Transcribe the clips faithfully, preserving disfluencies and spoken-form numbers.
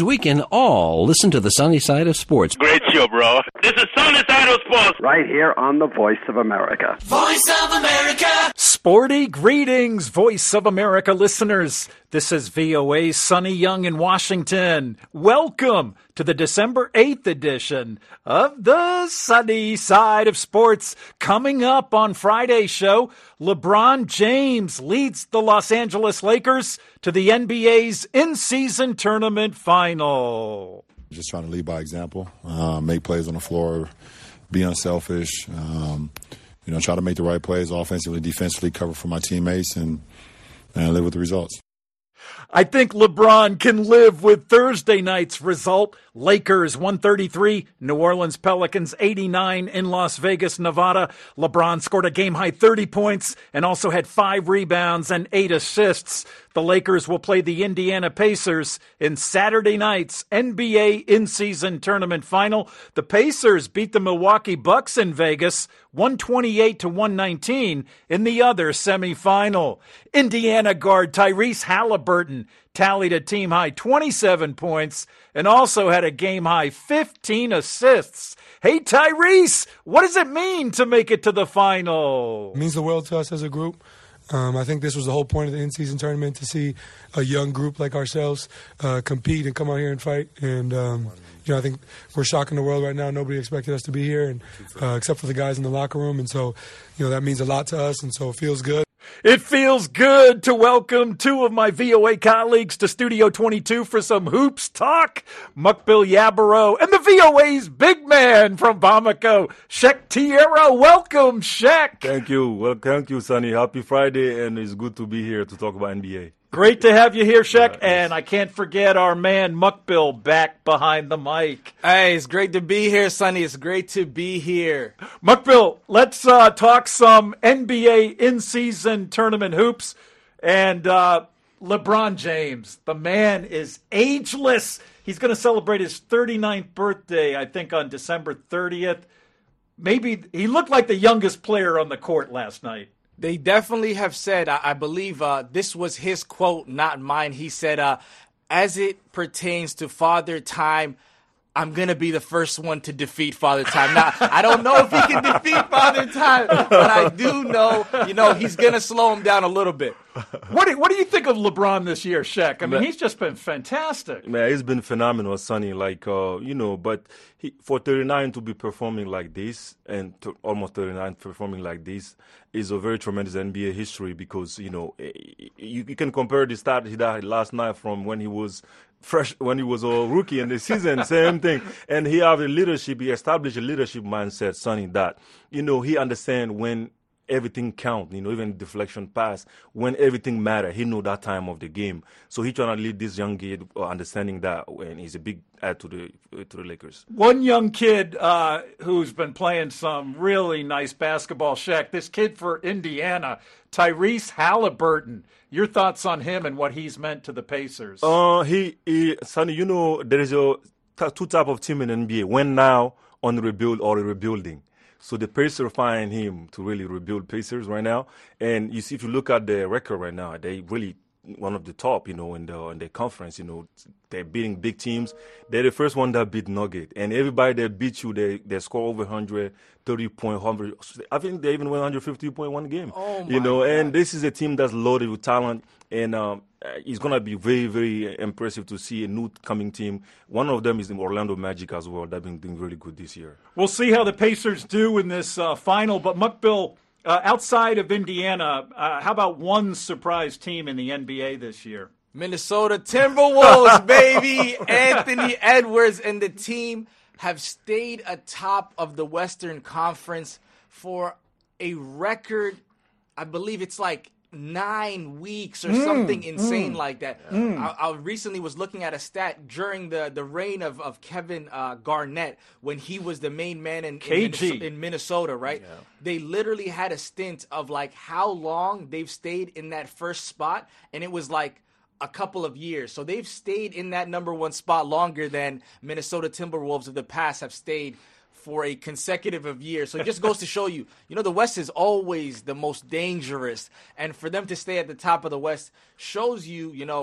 we can all listen to the sunny side of sports. Great show, bro. This is Sunny Side of Sports. Right here on the Voice of America. Voice of America. Sporty greetings, Voice of America listeners. This is V O A's Sonny Young in Washington. Welcome to the December eighth edition of the Sunny Side of Sports. Coming up on Friday's show, LeBron James leads the Los Angeles Lakers to the N B A's in-season tournament final. Just trying to lead by example, uh, make plays on the floor, be unselfish, um, you know, try to make the right plays offensively, defensively, cover for my teammates, and, and live with the results. I think LeBron can live with Thursday night's result. Lakers one thirty-three, New Orleans Pelicans eighty-nine in Las Vegas, Nevada. LeBron scored a game-high thirty points and also had five rebounds and eight assists. The Lakers will play the Indiana Pacers in Saturday night's N B A in-season tournament final. The Pacers beat the Milwaukee Bucks in Vegas one twenty-eight to one nineteen in the other semifinal. Indiana guard Tyrese Halliburton tallied a team-high twenty-seven points and also had a game-high fifteen assists. Hey, Tyrese, what does it mean to make it to the final? It means the world to us as a group. Um, I think this was the whole point of the in-season tournament, to see a young group like ourselves uh, compete and come out here and fight. And, um, you know, I think we're shocking the world right now. Nobody expected us to be here, and uh, except for the guys in the locker room. And so, you know, that means a lot to us, and so it feels good. It feels good to welcome two of my V O A colleagues to Studio twenty-two for some hoops talk. Mukbil Yabaro and the V O A's big man from Bamako, Shek Tierra. Welcome, Shek. Thank you. Well, thank you, Sonny. Happy Friday, and it's good to be here to talk about N B A. Great to have you here, Shek. Yeah, and I can't forget our man Mukbil back behind the mic. Hey, it's great to be here, Sonny. It's great to be here. Mukbil, let's uh, talk some N B A in-season tournament hoops. And uh, LeBron James, the man is ageless. He's going to celebrate his thirty-ninth birthday, I think, on December thirtieth. Maybe he looked like the youngest player on the court last night. They definitely have said, I, I believe uh, this was his quote, not mine. He said, uh, as it pertains to Father Time, I'm going to be the first one to defeat Father Time. Now, I don't know if he can defeat Father Time, but I do know, you know, he's going to slow him down a little bit. What do, what do you think of LeBron this year, Shek? I mean, Man, he's just been fantastic. Man, he's been phenomenal, Sonny. Like, uh, you know, but he, for thirty-nine to be performing like this, and to almost thirty-nine performing like this, is a very tremendous N B A history, because, you know, you, you can compare the start he had last night from when he was fresh, when he was a rookie in the season, same thing. And he have a leadership, he established a leadership mindset, Sonny, that, you know, he understand when everything count, you know, even deflection pass, when everything matter, he know that time of the game. So he trying to lead this young kid, uh, understanding that, and he's a big add to the uh, to the Lakers. One young kid uh, who's been playing some really nice basketball, Shek, this kid for Indiana, Tyrese Halliburton. Your thoughts on him and what he's meant to the Pacers? Uh, he, he Sonny, you know, there is a t- two type of team in N B A. When now on the rebuild or the rebuilding. So the Pacers find him to really rebuild Pacers right now. And you see, if you look at the record right now, they really one of the top, you know, in the in the conference. You know, they're beating big teams. They're the first one that beat Nugget. And everybody that beat you, they, they score over one hundred thirty point, one hundred. I think they even won one hundred fifty point one game. Oh my you know, God. And this is a team that's loaded with talent. And um, it's going to be very, very impressive to see a new coming team. One of them is the Orlando Magic as well. They've been doing really good this year. We'll see how the Pacers do in this uh, final. But, Mukbil, uh, outside of Indiana, uh, how about one surprise team in the N B A this year? Minnesota Timberwolves, baby. Anthony Edwards and the team have stayed atop of the Western Conference for a record, I believe it's like nine weeks or mm, something insane mm, like that. Mm. I, I recently was looking at a stat during the, the reign of, of Kevin uh, Garnett, when he was the main man in, in, Minnesota, in Minnesota, right? Yeah. They literally had a stint of like how long they've stayed in that first spot, and it was like a couple of years. So they've stayed in that number one spot longer than Minnesota Timberwolves of the past have stayed for a consecutive of years. So it just goes to show you, you know, the West is always the most dangerous. And for them to stay at the top of the West shows you, you know,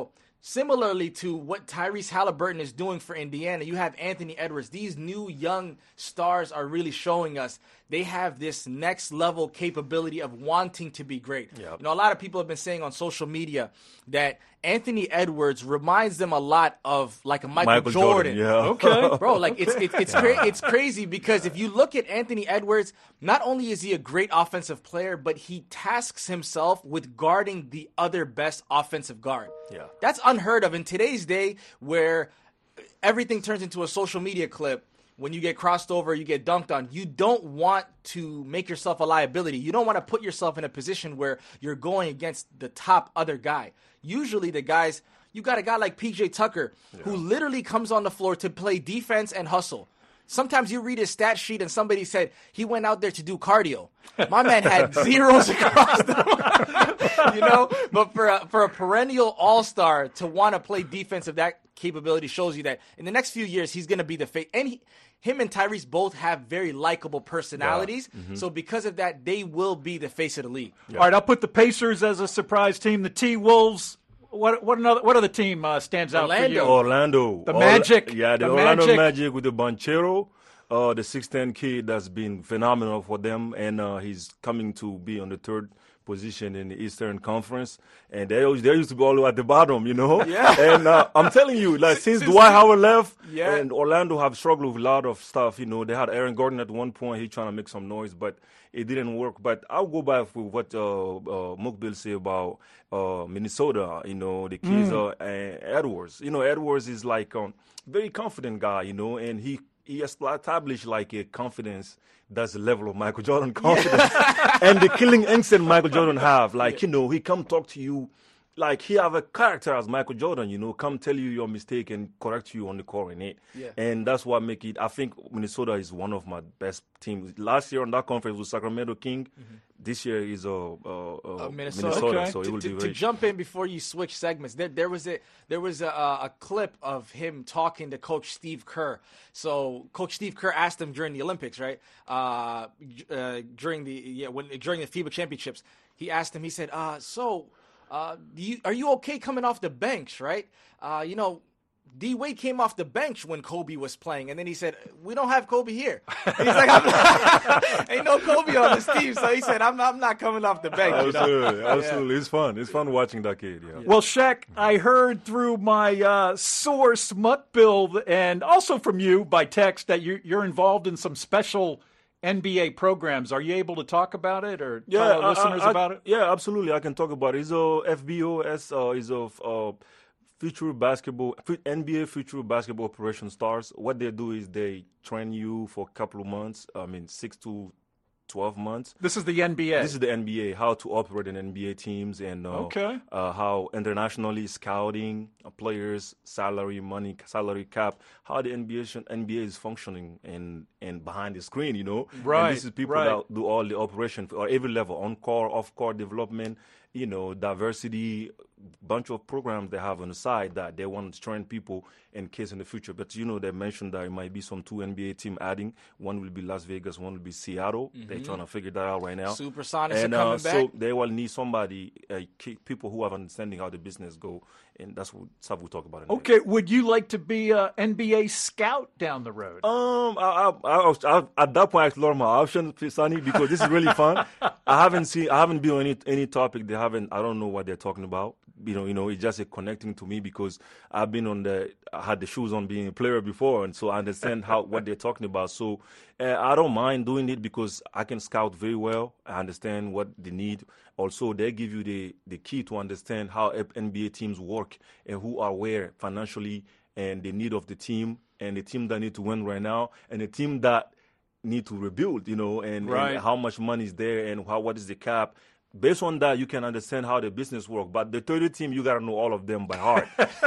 similarly to what Tyrese Halliburton is doing for Indiana, you have Anthony Edwards. These new young stars are really showing us they have this next level capability of wanting to be great. Yep. You know, a lot of people have been saying on social media that Anthony Edwards reminds them a lot of like a Michael, Michael Jordan. Jordan. Okay. Yeah. Bro, like it's it's it's, cra- it's crazy because if you look at Anthony Edwards, not only is he a great offensive player, but he tasks himself with guarding the other best offensive guard. Yeah. That's unheard of in today's day where everything turns into a social media clip. When you get crossed over, you get dunked on. You don't want to make yourself a liability. You don't want to put yourself in a position where you're going against the top other guy. Usually the guys, you got a guy like P J Tucker yeah. who literally comes on the floor to play defense and hustle. Sometimes you read his stat sheet and somebody said he went out there to do cardio. My man had zeros across the board, you know? But for a, for a perennial all-star to want to play defense of that capability shows you that in the next few years he's going to be the face. And he, him and Tyrese both have very likable personalities. Yeah. Mm-hmm. So because of that, they will be the face of the league. Yeah. All right, I'll put the Pacers as a surprise team. The T-Wolves. What what another what other team uh, stands out Orlando. for you? Orlando. The Orla- Magic. Yeah, the, the Orlando Magic. Magic with the Banchero, uh, the six ten kid that's been phenomenal for them, and uh, he's coming to be on the third position in the Eastern Conference, and they always, they used to be all at the bottom, you know. Yeah. And uh, I'm telling you, like since, since Dwight Howard left, yeah. and Orlando have struggled with a lot of stuff. You know, they had Aaron Gordon at one point. He trying to make some noise, but it didn't work. But I'll go back with what uh, uh, Mukbil said about uh, Minnesota. You know, the kids Mm. uh, and Edwards. You know, Edwards is like um very confident guy. You know, and he he established like a confidence. That's the level of Michael Jordan confidence. And the killing instinct Michael Jordan have. Like, you know, he come talk to you. Like, he have a character as Michael Jordan, you know, come tell you your mistake and correct you on the court in it. Yeah. And that's what make it, I think Minnesota is one of my best teams. Last year on that conference was Sacramento King. Mm-hmm. This year is uh, uh, uh, uh, Minnesota. Minnesota Okay. So it to, will to, be to very... jump in before you switch segments, there, there was a there was a, a clip of him talking to Coach Steve Kerr. So Coach Steve Kerr asked him during the Olympics, right? Uh, uh, during the yeah when during the FIBA championships, he asked him. He said, uh, "So, uh, do you, are you okay coming off the bench, right? Uh, you know." D Wade came off the bench when Kobe was playing, and then he said, "We don't have Kobe here." And he's like, I'm not, "Ain't no Kobe on this team." So he said, "I'm not, I'm not coming off the bench." You know? Absolutely, absolutely. Yeah. It's fun. It's fun watching that kid, yeah. Well, Shaq, I heard through my uh, source, Mukbil, and also from you by text that you, you're involved in some special N B A programs. Are you able to talk about it or yeah, tell our I, listeners I, I, about it? Yeah, absolutely. I can talk about it. It's a F B O S. Uh, is of uh, Future Basketball, N B A Future Basketball Operation Stars. What they do is they train you for a couple of months. I mean, six to twelve months. This is the N B A. This is the N B A. How to operate in N B A teams and uh, okay. uh, how internationally scouting uh, players, salary, money, salary cap. How the N B A N B A is functioning and and behind the screen. You know, right. And this is people right. that do all the operation or every level, on court, off court development. You know, diversity, bunch of programs they have on the side that they want to train people in case in the future. But, you know, they mentioned that it might be some two N B A team adding. One will be Las Vegas, one will be Seattle. Mm-hmm. They're trying to figure that out right now. Supersonics and, are coming uh, back. So they will need somebody, uh, people who have understanding how the business go. And that's what stuff we'll talk about. In okay, would you like to be an N B A scout down the road? Um, I, I, I, I, at that point, I explored my options, Sonny, because this is really fun. I haven't seen, I haven't been on any any topic. They haven't. I don't know what they're talking about. You know, you know, it's just a connecting to me because I've been on the, I had the shoes on being a player before, and so I understand how what they're talking about. So uh, I don't mind doing it because I can scout very well. I understand what they need. Also, they give you the, the key to understand how N B A teams work and who are where financially and the need of the team and the team that need to win right now and the team that need to rebuild, you know, and, right. and how much money is there and how what is the cap. Based on that, you can understand how the business works. But the third team, you got to know all of them by heart.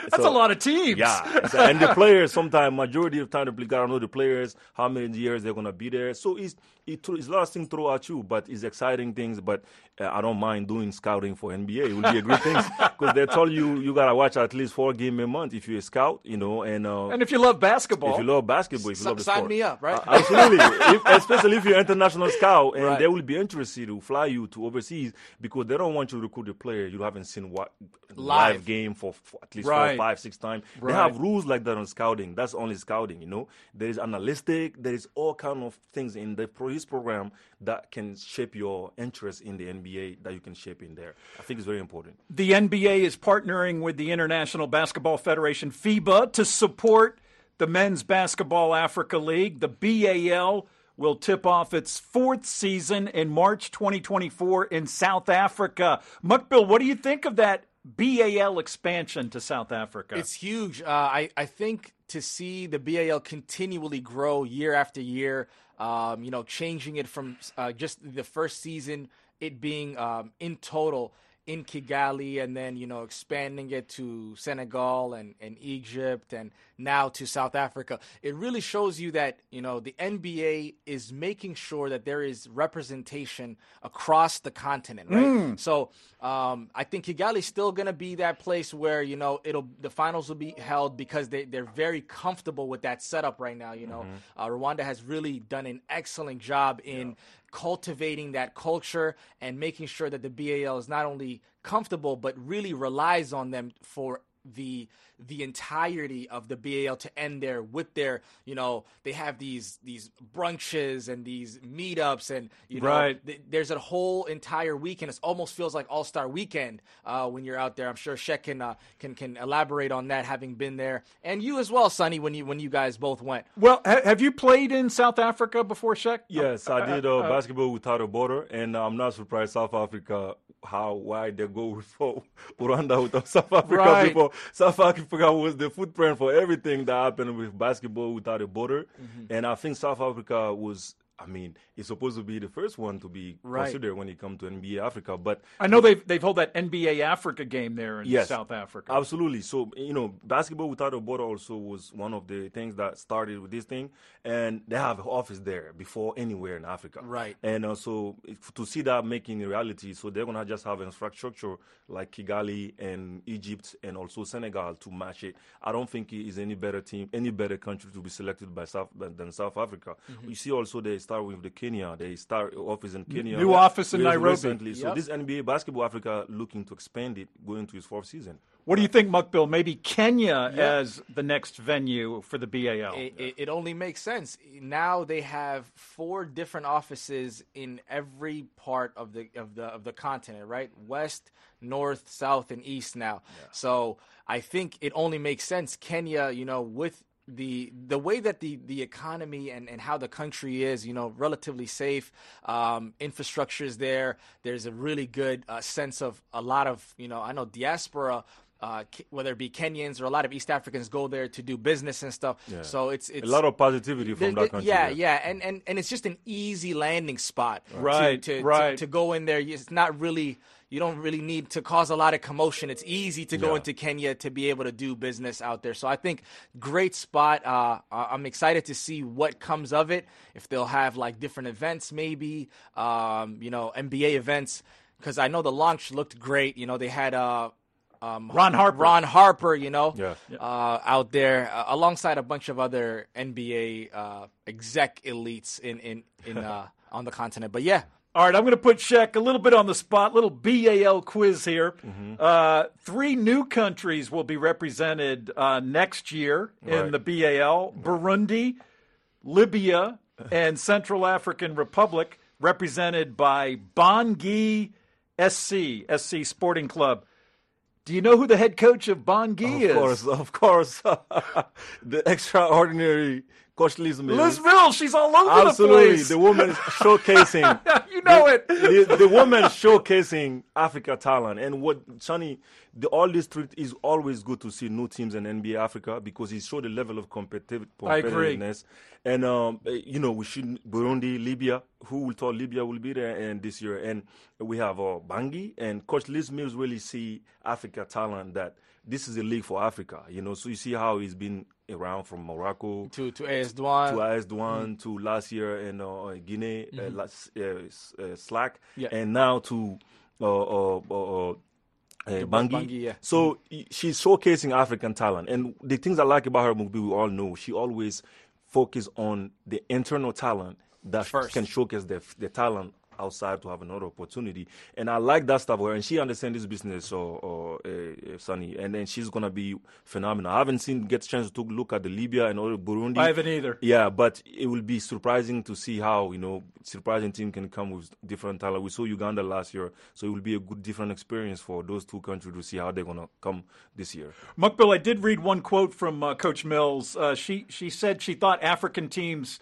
That's so, a lot of teams. Yeah, so, and the players sometimes, majority of the time, the gotta know the players, how many years they're gonna be there. So it's it, it's a lot of things throw at you, but it's exciting things. But uh, I don't mind doing scouting for N B A. It will be a great thing because they tell you you gotta watch at least four games a month if you're a scout, you know. And uh, and if you love basketball, if you love basketball, if you S- love the sign sport, me up, right? Uh, absolutely, if, especially if you're an international scout, and Right. they will be interested to fly you to overseas because they don't want you to recruit a player you haven't seen what live, Live. game for, for at least Right. four, five, six times. Right. They have rules like that on scouting. That's only scouting, you know. There is analytic. There is all kind of things in the pro his program that can shape your interest in the N B A that you can shape in there. I think it's very important. the N B A is partnering with the International Basketball Federation, FIBA, to support the Men's Basketball Africa League. The B A L will tip off its fourth season in March twenty twenty-four in South Africa. Mukbil, what do you think of that B A L expansion to South Africa? It's huge. Uh, I, I think to see the B A L continually grow year after year, um, you know, changing it from uh, just the first season, it being um, in total in Kigali, and then, you know, expanding it to Senegal and, and Egypt, and now to South Africa. It really shows you that, you know, the N B A is making sure that there is representation across the continent, right? Mm. So um, I think Kigali is still going to be that place where, you know, it'll the finals will be held because they, they're very comfortable with that setup right now. You know, Mm-hmm. uh, Rwanda has really done an excellent job in cultivating that culture and making sure that the B A L is not only comfortable but really relies on them for the the entirety of the B A L to end there with their, you know, they have these these brunches and these meetups, and, you know, Right. th- there's a whole entire weekend. It almost feels like All-Star Weekend uh, when you're out there. I'm sure Shek can, uh, can can elaborate on that, having been there, and you as well, Sonny, when you when you guys both went. well, ha- have you played in South Africa before, Shek? Yes, I did uh, basketball without a border, and I'm not surprised South Africa how wide they go with for Rwanda without South Africa Right. before. South Africa was the footprint for everything that happened with basketball without a border, Mm-hmm. and I think South Africa was. I mean, it's supposed to be the first one to be Right. considered when it comes to N B A Africa, but I know they've they've held that N B A Africa game there in Yes, South Africa. Absolutely. So, you know, basketball without a border also was one of the things that started with this thing. And they have an office there before anywhere in Africa. Right. And uh, so if, to see that making a reality, so they're going to just have infrastructure like Kigali and Egypt and also Senegal to match it. I don't think it is any better team, any better country to be selected by South than South Africa. Mm-hmm. You see also they start with the Kenya. They start office in Kenya. New office in Yes, Nairobi. recently. So Yep. this N B A Basketball Africa looking to expand it going to its fourth season. What do you think, Mukbil? Maybe Kenya as the next venue for the B A L? It, it, it only makes sense. Now they have four different offices in every part of the of the of the continent, right? West, north, south, and east now. So I think it only makes sense. Kenya, you know, with the the way that the, the economy and, and how the country is, you know, relatively safe, um, infrastructure is there. There's a really good uh, sense of a lot of, you know, I know diaspora. Uh, Ke- whether it be Kenyans or a lot of East Africans go there to do business and stuff. Yeah. So it's it's A lot of positivity there- from that there- country. yeah, there. yeah, and, and and it's just an easy landing spot, to- Right, To, to, right. to go in there. It's not really, you don't really need to cause a lot of commotion. It's easy to go Yeah. into Kenya to be able to do business out there. So I think great spot. Uh, I- I'm excited to see what comes of it. If they'll have like different events, maybe um, you know, N B A events, because I know the launch looked great. You know, they had uh. Um, Ron Harper. Ron Harper, you know, Yeah. uh, out there uh, alongside a bunch of other N B A uh, exec elites in in in uh, on the continent. But yeah, All right, I'm going to put Shek a little bit on the spot. Little B A L quiz here. Mm-hmm. Uh, three new countries will be represented uh, next year in Right. the B A L: Burundi, Libya, and Central African Republic, represented by Bangui S C, S C Sporting Club. Do you know who the head coach of Bangui is? Of course, of course. The extraordinary Coach Liz Mills. Liz Mills, she's all over Absolutely. the place. The woman is showcasing. You know the, it. The, the woman is showcasing Africa talent. And what, Sonny, the, all this trip is always good to see new teams in N B A Africa because it shows the level of competitive, I agree. competitiveness. And, um, you know, we should, Burundi, Libya, who we thought Libya will be there and this year. And we have uh, Bangui. And Coach Liz Mills really see Africa talent that this is a league for Africa, you know. So you see how he's been around from Morocco to to A S Douane, to A S Douane, mm-hmm. to last year in uh, Guinea, mm-hmm. uh, last, uh, uh, Slack, yeah. and now to uh, uh, uh, uh, Bangui. Bangui yeah. So mm-hmm. she's showcasing African talent, and the things I like about her, Mugbi, we all know she always focus on the internal talent that First. can showcase the the talent outside to have another opportunity. And I like that stuff of her. And she understands this business, or, or uh, Sonny. And then she's going to be phenomenal. I haven't seen, get a chance to look at the Libya and other Burundi. I haven't either. Yeah, but it will be surprising to see how, you know, surprising team can come with different talent. We saw Uganda last year, so it will be a good, different experience for those two countries to see how they're going to come this year. Mukbil, I did read one quote from uh, Coach Mills. Uh, she, she said she thought African teams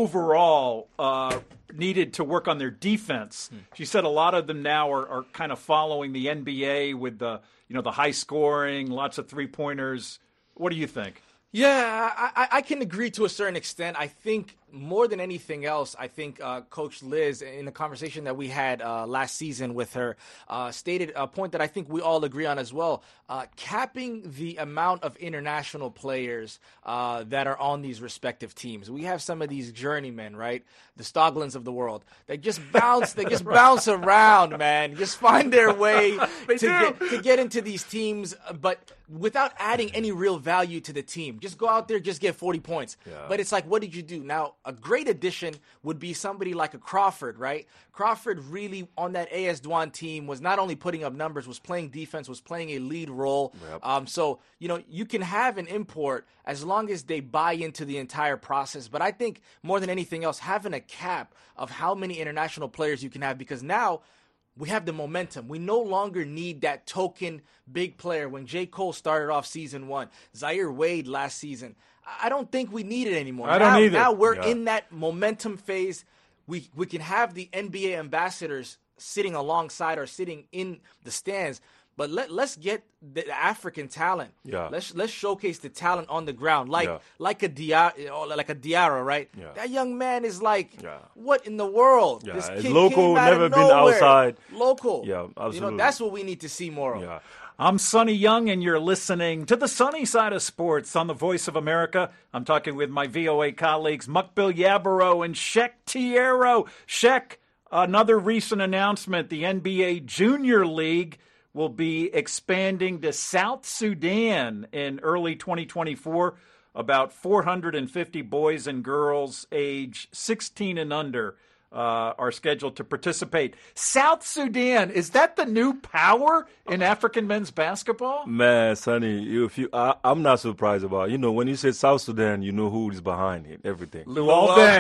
overall uh, needed to work on their defense. Hmm. She said a lot of them now are, are kind of following the N B A with the, you know, the high scoring, lots of three pointers. What do you think? Yeah, I, I can agree to a certain extent. I think more than anything else, I think uh, Coach Liz, in the conversation that we had uh, last season with her, uh, stated a point that I think we all agree on as well. Uh, capping the amount of international players uh, that are on these respective teams. We have some of these journeymen, right? The Stoglins of the world. They just bounce. They just bounce around, man. Just find their way to get, to get into these teams, but without adding any real value to the team. Just go out there, just get forty points. Yeah. But it's like, what did you do? Now, a great addition would be somebody like a Crawford, right? Crawford really, on that A S Douane team, was not only putting up numbers, was playing defense, was playing a lead role. Yep. Um, so, you know, you can have an import as long as they buy into the entire process. But I think more than anything else, having a cap of how many international players you can have, because now we have the momentum. We no longer need that token big player. When J. Cole started off season one, Zaire Wade last season, I don't think we need it anymore. I don't now, either. Now we're yeah. in that momentum phase. We we can have the N B A ambassadors sitting alongside or sitting in the stands. But let let's get the African talent. Yeah. Let's let's showcase the talent on the ground, like yeah. like a Diarra, like a Diarra, right? Yeah. That young man is like, yeah. what in the world? Yeah. This It's kid local, came out never of been nowhere. outside. Local. Yeah, absolutely. You know, that's what we need to see more of. Yeah. I'm Sonny Young, and you're listening to the Sunny Side of Sports on the Voice of America. I'm talking with my V O A colleagues, Mukbil Yabaro and Shek Tiero. Shek, another recent announcement, the N B A Junior League will be expanding to South Sudan in early twenty twenty-four. About four hundred fifty boys and girls age sixteen and under uh, are scheduled to participate. South Sudan, is that the new power in African men's basketball? Man, Sonny, you, if you, I, I'm not surprised about it. You know, when you say South Sudan, you know who is behind it, everything. Luol Deng.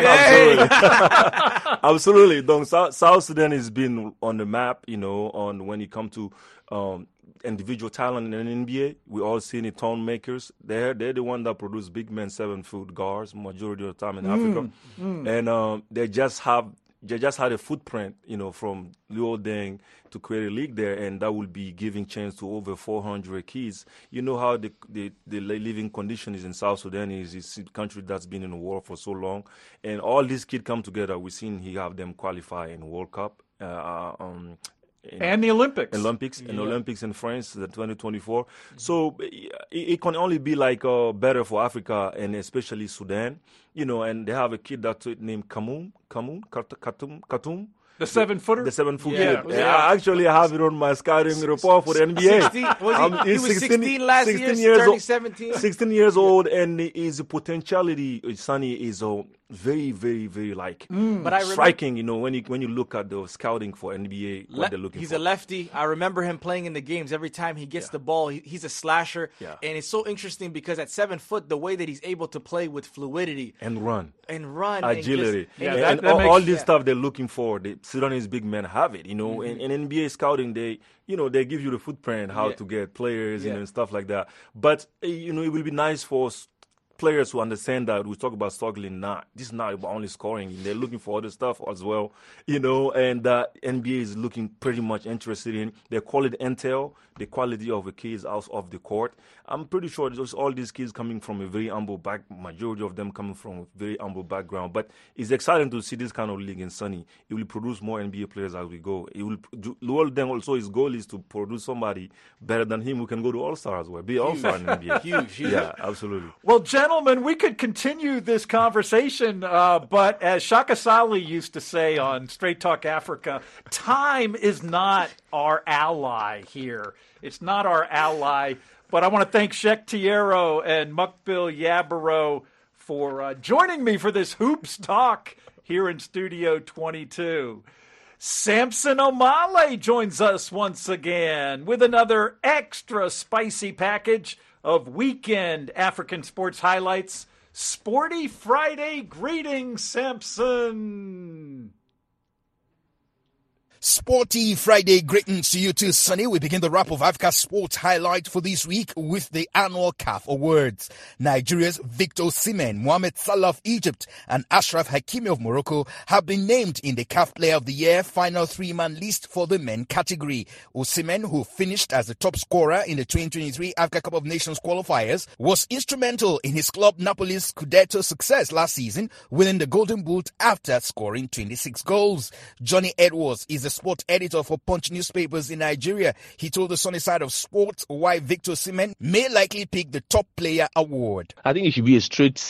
Absolutely. Absolutely. Donc, South, South Sudan has been on the map, you know, on when it comes to um, individual talent in the N B A. We all seen it, tone makers. They're, they're the one that produce big men, seven-foot guards, majority of the time in mm, Africa. Mm. And um, they just have they just had a footprint, you know, from Luol Deng to create a league there, and that will be giving chance to over four hundred kids. You know how the, the, the living conditions in South Sudan is. It's a country that's been in the war for so long. And all these kids come together. We've seen he have them qualify in World Cup. Uh, um, In, and the Olympics. Olympics, yeah. and Olympics in France, the twenty twenty-four. Mm-hmm. So it, it can only be like uh, better for Africa and especially Sudan, you know. And they have a kid that's named Kamoum, Kamoum, Khatum, Khatum. The seven footer? The seven foot yeah. kid. Yeah. I actually have it on my scouting report for the N B A. sixteen, was he, um, he was sixteen, sixteen last sixteen year, years turning old, seventeen. sixteen years old, and his potentiality, Sonny, is uh, very, very, very like mm. but I remember, striking. You know, when you when you look at the scouting for N B A, what le- they're looking he's for. He's a lefty. I remember him playing in the games. Every time he gets yeah. the ball, he, he's a slasher. Yeah. And it's so interesting because at seven foot, the way that he's able to play with fluidity and run and run, agility, and, just, yeah, and, that, and that all, makes, all this yeah. stuff they're looking for. The Sudanese big men have it. You know, mm-hmm. in, in N B A scouting, they you know they give you the footprint how yeah. to get players, yeah. you know, and stuff like that. But you know, it will be nice for players who understand that we talk about struggling. Not this is not about only scoring. They're looking for other stuff as well, you know. And uh, N B A is looking pretty much interested in their quality intel, the quality of the kids out of the court. I'm pretty sure there's all these kids coming from a very humble back. Majority of them coming from a very humble background. But it's exciting to see this kind of league in Sunny. It will produce more N B A players as we go. It will do. Lowell then also his goal is to produce somebody better than him who can go to All Star as well. Be All Star in N B A. Huge, huge. Yeah, absolutely. Well, gentlemen, we could continue this conversation, uh, but as Shaka Sali used to say on Straight Talk Africa, time is not our ally here. It's not our ally. But I want to thank Sheck Tiero and Mukbil Yabaro for uh, joining me for this Hoops Talk here in Studio twenty-two. Samson Omale joins us once again with another extra spicy package of weekend African sports highlights. Sporty Friday greetings, Samson. Sporty Friday greetings to you too, Sonny. We begin the wrap of Africa Sports Highlight for this week with the annual C A F Awards. Nigeria's Victor Osimhen, Mohamed Salah of Egypt, and Ashraf Hakimi of Morocco have been named in the C A F Player of the Year final three-man list for the men category. Osimhen, who finished as the top scorer in the twenty twenty-three Africa Cup of Nations qualifiers, was instrumental in his club Napoli's Scudetto success last season, winning the Golden Boot after scoring twenty-six goals. Johnny Edwards is the sport editor for Punch newspapers in Nigeria. He told the Sunny Side of Sports why Victor Osimhen may likely pick the top player award. I think it should be a straight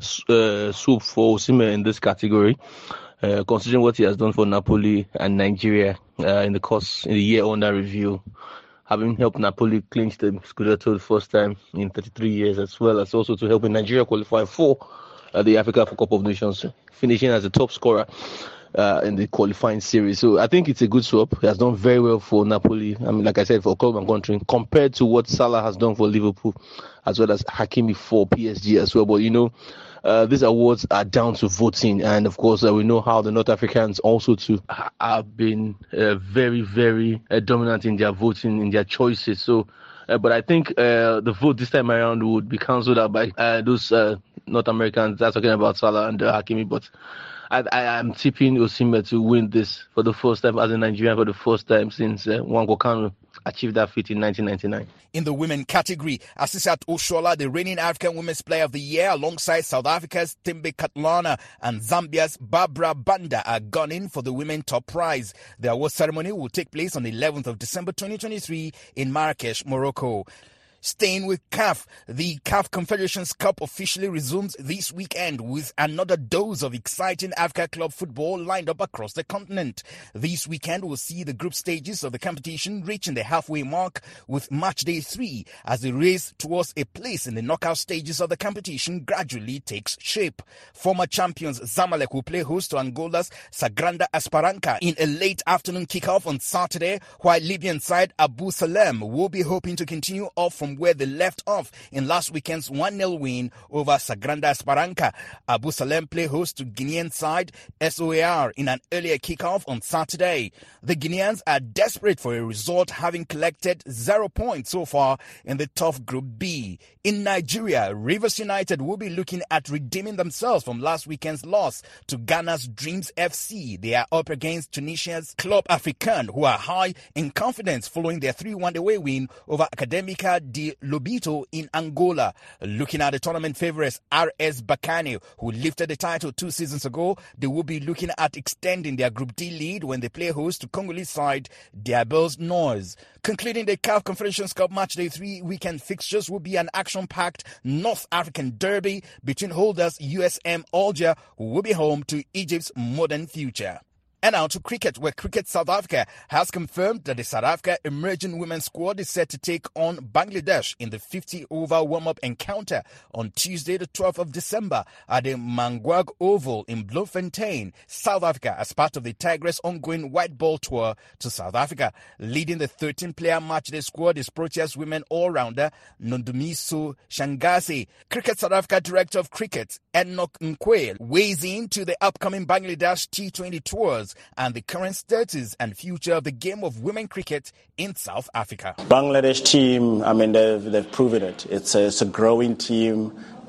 uh, swoop for Osimhen in this category, uh, considering what he has done for Napoli and Nigeria uh, in the course in the year under review, having helped Napoli clinch the Scudetto the first time in thirty-three years, as well as also to helping Nigeria qualify for uh, the Africa Cup of Nations, finishing as the top scorer Uh, in the qualifying series. So I think it's a good swap. He has done very well for Napoli. I mean, like I said, for club and country, compared to what Salah has done for Liverpool, as well as Hakimi for P S G as well. But, you know, uh, these awards are down to voting. And, of course, uh, we know how the North Africans also too have been uh, very, very uh, dominant in their voting, in their choices. So, uh, but I think uh, the vote this time around would be cancelled out by uh, those uh, North Americans that's talking about Salah and uh, Hakimi. But I, I am tipping Osimhen to win this for the first time as a Nigerian for the first time since uh, Nwankwo Kanu achieved that feat in nineteen ninety-nine. In the women category, Asisat Oshoala, the reigning African Women's Player of the Year, alongside South Africa's Thembi Kgatlana and Zambia's Barbara Banda, are gunning for the women top prize. The award ceremony will take place on the eleventh of December twenty twenty-three in Marrakesh, Morocco. Staying with C A F, the C A F Confederations Cup officially resumes this weekend with another dose of exciting Africa club football lined up across the continent. This weekend will see the group stages of the competition reaching the halfway mark with match day three as the race towards a place in the knockout stages of the competition gradually takes shape. Former champions Zamalek will play host to Angola's Sagrada Esperança in a late afternoon kickoff on Saturday, while Libyan side Abu Salem will be hoping to continue off from where they left off in last weekend's one nil win over Sagrada Esperança. Abu Salem play host to Guinean side S O A R in an earlier kickoff on Saturday. The Guineans are desperate for a result, having collected zero points so far in the tough Group B. In Nigeria, Rivers United will be looking at redeeming themselves from last weekend's loss to Ghana's Dreams F C. They are up against Tunisia's Club Africain, who are high in confidence following their three one away win over Academica de Lobito in Angola. Looking at the tournament favorites R S Berkane, who lifted the title two seasons ago, they will be looking at extending their Group D lead when they play host to Congolese side Diables Noise. Concluding the C A F Confederations Cup match day three weekend fixtures will be an action-packed North African derby between holders U S M Alger, who will be home to Egypt's Modern Future. And now to cricket, where Cricket South Africa has confirmed that the South Africa emerging women's squad is set to take on Bangladesh in the fifty over warm-up encounter on Tuesday, the twelfth of December at the Mangwag Oval in Bloemfontein, South Africa, as part of the Tigress ongoing white ball tour to South Africa. Leading the thirteen-player matchday squad is Proteas women all-rounder Nondumiso Shangazi. Cricket South Africa Director of Cricket Enoch Nkwe weighs in to the upcoming Bangladesh T twenty tours and the current status and future of the game of women cricket in South Africa. Bangladesh team, I mean, they've, they've proven it. It's a, it's a growing team,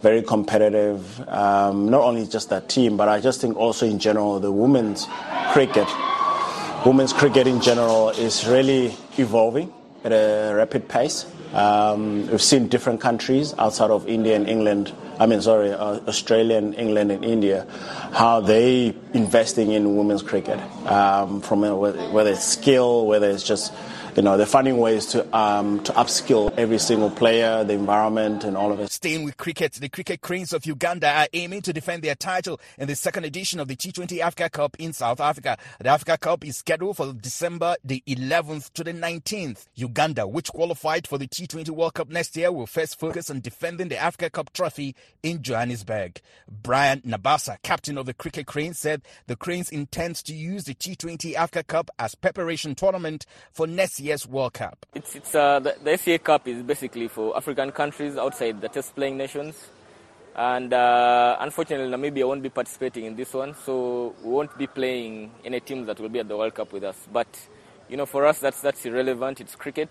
very competitive. Um, not only just that team, but I just think also in general the women's cricket, women's cricket in general is really evolving at a rapid pace. Um, we've seen different countries outside of India and England, I mean, sorry, uh, Australia and England and India, how they investing in women's cricket, um, from uh, whether it's skill, whether it's just, you know, they're finding ways to um, to upskill every single player, the environment, and all of it. Staying with cricket, the Cricket Cranes of Uganda are aiming to defend their title in the second edition of the T twenty Africa Cup in South Africa. The Africa Cup is scheduled for December the eleventh to the nineteenth. Uganda, which qualified for the T twenty World Cup next year, will first focus on defending the Africa Cup trophy in Johannesburg. Brian Nabasa, captain of the Cricket Cranes, said the Cranes intend to use the T twenty Africa Cup as preparation tournament for next year. Yes, World Cup. It's it's uh, the, the F A Cup is basically for African countries outside the test playing nations, and uh, unfortunately Namibia won't be participating in this one, so we won't be playing any teams that will be at the World Cup with us. But you know, for us that's that's irrelevant. It's cricket.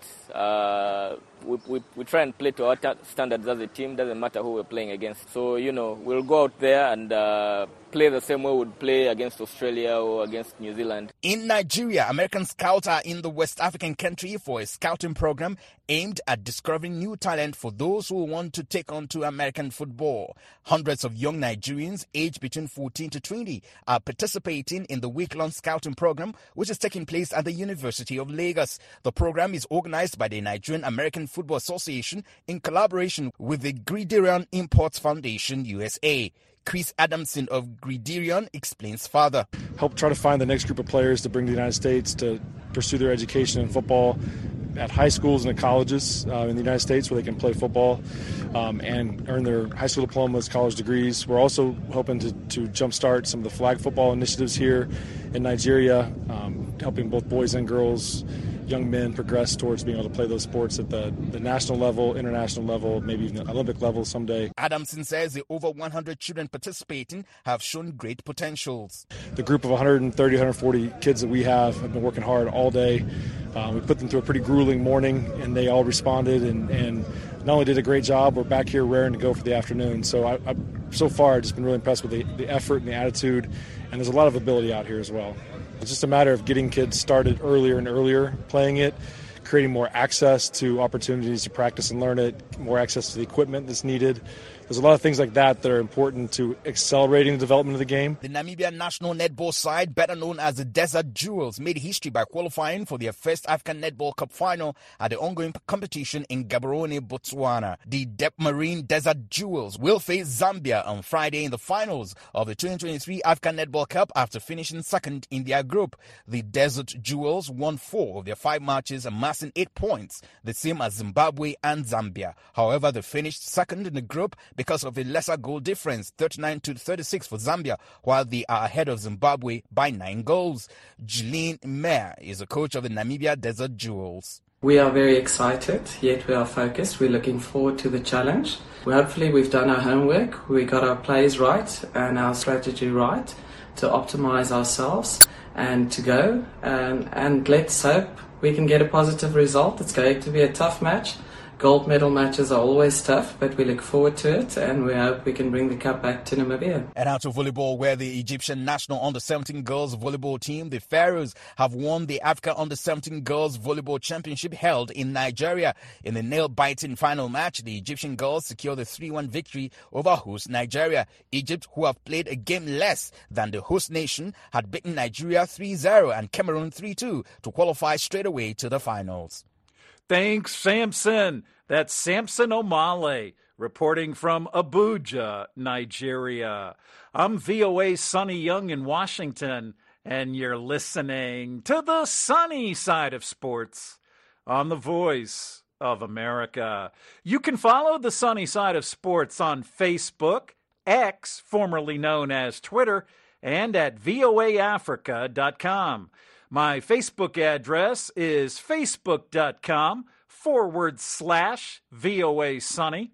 Uh, we, we we try and play to our ta- standards as a team. Doesn't matter who we're playing against. So you know, we'll go out there and uh, play the same way we'd play against Australia or against New Zealand. In Nigeria, American scouts are in the West African country for a scouting program aimed at discovering new talent for those who want to take on to American football. Hundreds of young Nigerians aged between fourteen to twenty are participating in the week-long scouting program, which is taking place at the University of Lagos. The program is organized by the Nigerian American Football Association in collaboration with the Griderion Imports Foundation U S A. Chris Adamson of Griderion explains further. Help try to find the next group of players to bring to the United States to pursue their education in football at high schools and at colleges uh, in the United States where they can play football um, and earn their high school diplomas, college degrees. We're also hoping to, to jumpstart some of the flag football initiatives here in Nigeria, um, helping both boys and girls, young men progress towards being able to play those sports at the, the national level, international level, maybe even the Olympic level someday. Adamson says the over one hundred children participating have shown great potentials. The group of one hundred thirty, one hundred forty kids that we have have been working hard all day. Uh, we put them through a pretty grueling morning, and they all responded and, and not only did a great job, we're back here raring to go for the afternoon. So I, I, so far, I've just been really impressed with the, the effort and the attitude, and there's a lot of ability out here as well. It's just a matter of getting kids started earlier and earlier playing it, creating more access to opportunities to practice and learn it, more access to the equipment that's needed. There's a lot of things like that that are important to accelerating the development of the game. The Namibian national netball side, better known as the Desert Jewels, made history by qualifying for their first African Netball Cup final at the ongoing competition in Gaborone, Botswana. The Depmarine Desert Jewels will face Zambia on Friday in the finals of the twenty twenty-three African Netball Cup after finishing second in their group. The Desert Jewels won four of their five matches, amassing eight points, the same as Zimbabwe and Zambia. However, they finished second in the group because of a lesser goal difference, thirty-nine to thirty-six for Zambia, while they are ahead of Zimbabwe by nine goals. Jeline Mayer is the coach of the Namibia Desert Jewels. We are very excited, yet we are focused. We're looking forward to the challenge. Well, hopefully we've done our homework, we got our plays right and our strategy right to optimize ourselves and to go. And, and let's hope we can get a positive result. It's going to be a tough match. Gold medal matches are always tough, but we look forward to it and we hope we can bring the cup back to Namibia. And out to volleyball, where the Egyptian national under seventeen girls volleyball team, the Pharaohs, have won the Africa under seventeen girls volleyball championship held in Nigeria. In the nail-biting final match, the Egyptian girls secured a three one victory over host Nigeria. Egypt, who have played a game less than the host nation, had beaten Nigeria three zero and Cameroon three two to qualify straight away to the finals. Thanks, Samson. That's Samson Omale reporting from Abuja, Nigeria. I'm V O A's Sonny Young in Washington, and you're listening to the sunny side of sports on the Voice of America. You can follow the sunny side of sports on Facebook, X, formerly known as Twitter, and at V O A Africa dot com. My Facebook address is facebook.com forward slash VOA Sunny.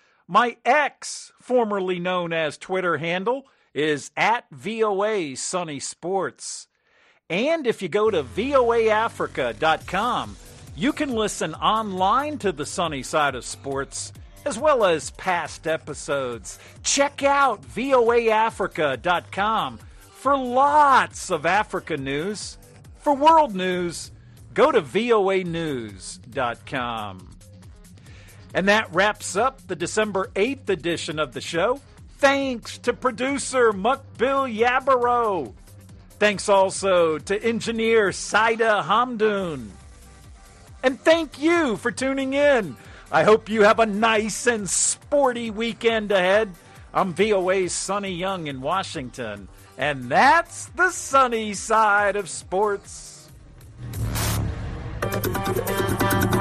My X, formerly known as Twitter handle, is at V O A Sunny Sports. And if you go to V O A Africa dot com, you can listen online to the sunny side of sports as well as past episodes. Check out V O A Africa dot com for lots of Africa news. For world news, go to V O A news dot com. And that wraps up the December eighth edition of the show. Thanks to producer Mukbil Yabaro. Thanks also to engineer Saida Hamdoun. And thank you for tuning in. I hope you have a nice and sporty weekend ahead. I'm V O A's Sonny Young in Washington, and that's the sunny side of sports.